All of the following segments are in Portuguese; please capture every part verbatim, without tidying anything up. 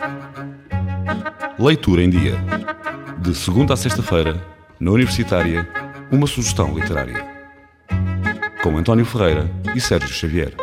Leitura em Dia. De segunda a sexta-feira, na Universitária, uma sugestão literária. Com António Ferreira e Sérgio Xavier.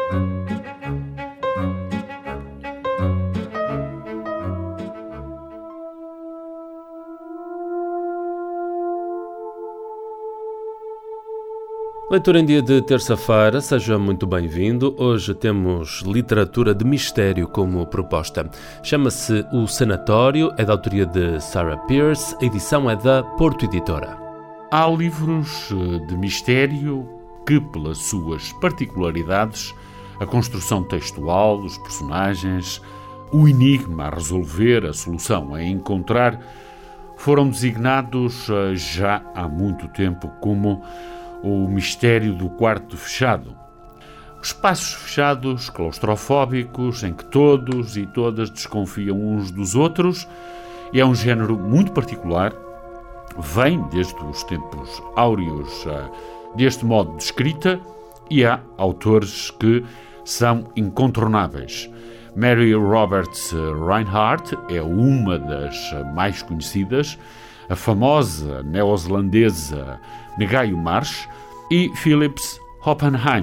Leitura em Dia de terça-feira, seja muito bem-vindo. Hoje temos literatura de mistério como proposta. Chama-se O Sanatório, é da autoria de Sarah Pearse, a edição é da Porto Editora. Há livros de mistério que, pelas suas particularidades, a construção textual, os personagens, o enigma a resolver, a solução a encontrar, foram designados já há muito tempo como o mistério do quarto fechado. Espaços fechados, claustrofóbicos, em que todos e todas desconfiam uns dos outros, e é um género muito particular, vem desde os tempos áureos deste modo de escrita, e há autores que são incontornáveis. Mary Roberts Rinehart é uma das mais conhecidas, a famosa neozelandesa Ngaio Marsh e Philips Oppenheim.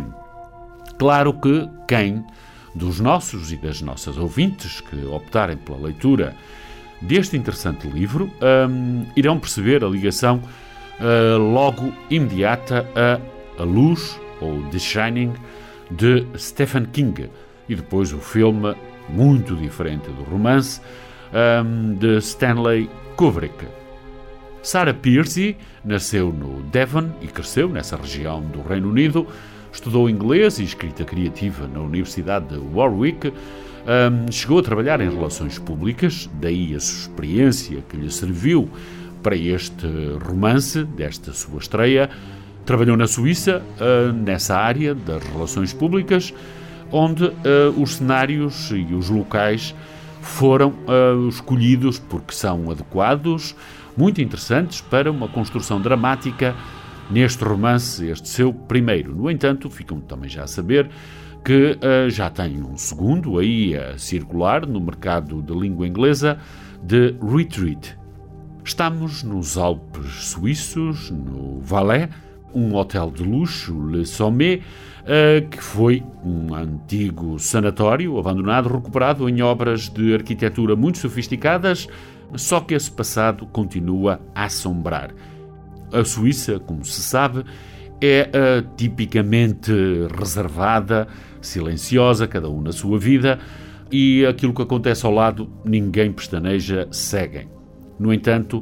Claro que quem dos nossos e das nossas ouvintes que optarem pela leitura deste interessante livro um, irão perceber a ligação uh, logo imediata a A Luz, ou The Shining, de Stephen King, e depois o filme muito diferente do romance um, de Stanley Kubrick. Sarah Pearse nasceu no Devon e cresceu nessa região do Reino Unido, estudou inglês e escrita criativa na Universidade de Warwick, um, chegou a trabalhar em relações públicas, daí a sua experiência que lhe serviu para este romance, desta sua estreia. Trabalhou na Suíça, uh, nessa área das relações públicas, onde uh, os cenários e os locais foram uh, escolhidos porque são adequados, muito interessantes para uma construção dramática neste romance, este seu primeiro. No entanto, ficam também já a saber que uh, já tem um segundo aí a circular no mercado de língua inglesa, de Retreat. Estamos nos Alpes suíços, no Valais, um hotel de luxo, Le Sommet, uh, que foi um antigo sanatório abandonado, recuperado em obras de arquitetura muito sofisticadas, só que esse passado continua a assombrar. A Suíça, como se sabe, é uh, tipicamente reservada, silenciosa, cada um na sua vida, e aquilo que acontece ao lado, ninguém pestaneja, seguem. No entanto,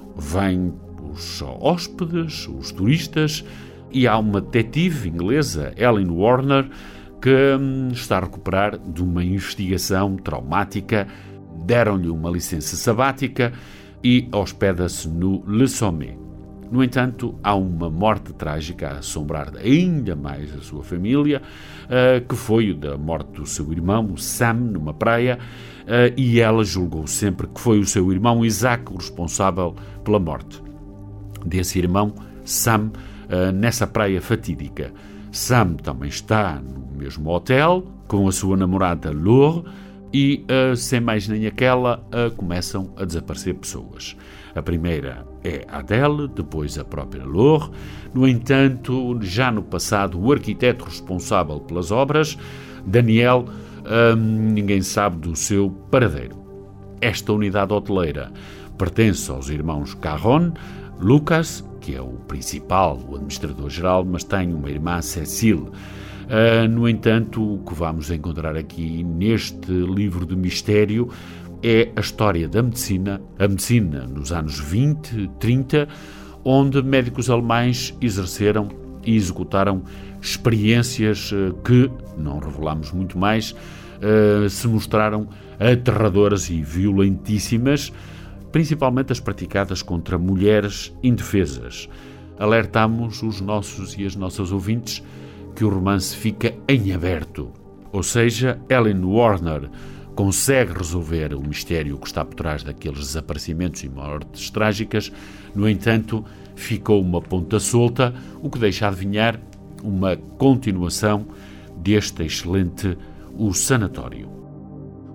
vêm os hóspedes, os turistas, e há uma detetive inglesa, Ellen Warner, que hum, está a recuperar de uma investigação traumática. Deram-lhe uma licença sabática e hospeda-se no Le Sommet. No entanto, há uma morte trágica a assombrar ainda mais a sua família, uh, que foi da morte do seu irmão, Sam, numa praia, uh, e ela julgou sempre que foi o seu irmão Isaac o responsável pela morte desse irmão, Sam, uh, nessa praia fatídica. Sam também está no mesmo hotel com a sua namorada Laure, e, uh, sem mais nem aquela, uh, começam a desaparecer pessoas. A primeira é Adele, depois a própria Laure. No entanto, já no passado, o arquiteto responsável pelas obras, Daniel, um, ninguém sabe do seu paradeiro. Esta unidade hoteleira pertence aos irmãos Caron, Lucas, que é o principal, o administrador-geral, mas tem uma irmã, Cécile. Uh, no entanto, o que vamos encontrar aqui neste livro de mistério é a história da medicina, a medicina nos anos vinte, trinta, onde médicos alemães exerceram e executaram experiências uh, que, não revelamos muito mais, uh, se mostraram aterradoras e violentíssimas, principalmente as praticadas contra mulheres indefesas. Alertamos os nossos e as nossas ouvintes que o romance fica em aberto. Ou seja, Ellen Warner consegue resolver o mistério que está por trás daqueles desaparecimentos e mortes trágicas. No entanto, ficou uma ponta solta, o que deixa adivinhar uma continuação deste excelente O Sanatório.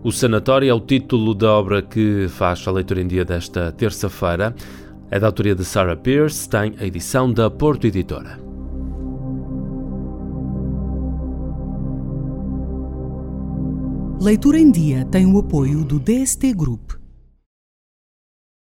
O Sanatório é o título da obra que faz a leitura em dia desta terça-feira. É da autoria de Sarah Pearse, tem a edição da Porto Editora. Leitura em Dia tem o apoio do D S T Group.